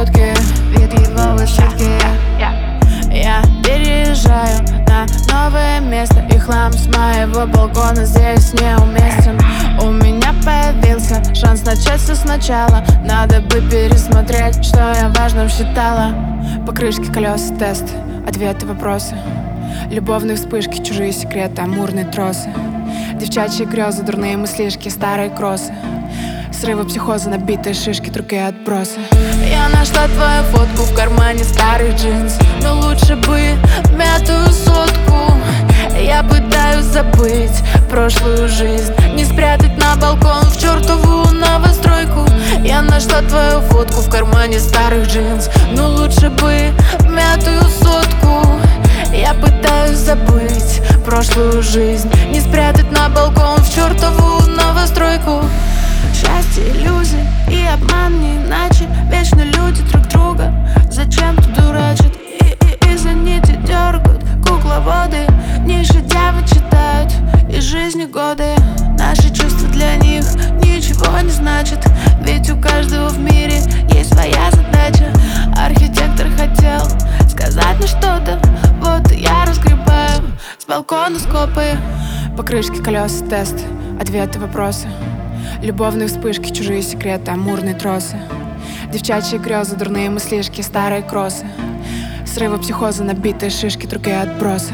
фотки, вид его высотки. Я переезжаю на новое место, и хлам с моего балкона здесь неуместен. У меня появился шанс начать все сначала. Надо бы пересмотреть, что я важным считала. Покрышки, колеса, тест, ответы, вопросы. Любовные вспышки, чужие секреты, амурные тросы. Девчачьи грезы, дурные мыслишки, старые кроссы. Срывы психоза, набитые шишки, другие отбросы. Я нашла твою фотку в кармане старых джинс, но лучше бы мятую сотку. Я пытаюсь забыть прошлую жизнь, не спрятать на балкон в чертову новостройку. Я нашла твою фотку в кармане старых джинс, но лучше бы мятую сотку. Я пытаюсь забыть прошлую жизнь, не спрятать на балкон в чертову новостройку. Счастье, иллюзии и обман, не иначе. Вечно люди друг друга зачем-то дурачат и за нити дергают кукловоды. Не шедевры читают из жизни годы. Наши чувства для них ничего не значат, ведь у каждого в мире есть своя задача. Архитектор хотел сказать мне что-то, вот и я разгребаю с балкона скопы. Покрышки, колеса, тест, ответы, вопросы. Любовные вспышки, чужие секреты, амурные тросы. Девчачьи грезы, дурные мыслишки, старые кроссы. Срывы психоза, набитые шишки, другие отбросы.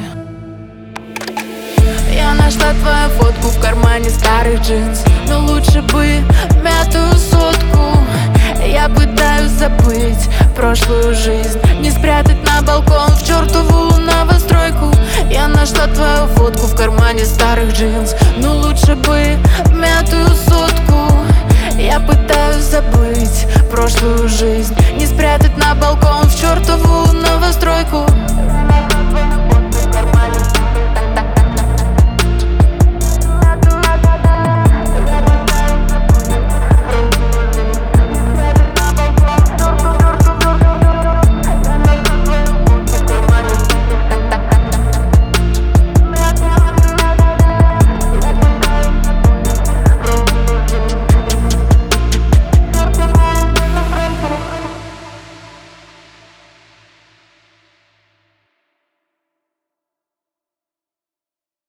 Я нашла твою фотку в кармане старых джинс, но лучше бы мятую сотку. Я пытаюсь забыть прошлую жизнь, не спрятать на балкон в чертову новостройку. Я нашла твою фотку в кармане старых джинс, но лучше бы мятую сотку. Я пытаюсь забыть прошлую жизнь, не спрятать на балкон в чертову новостройку.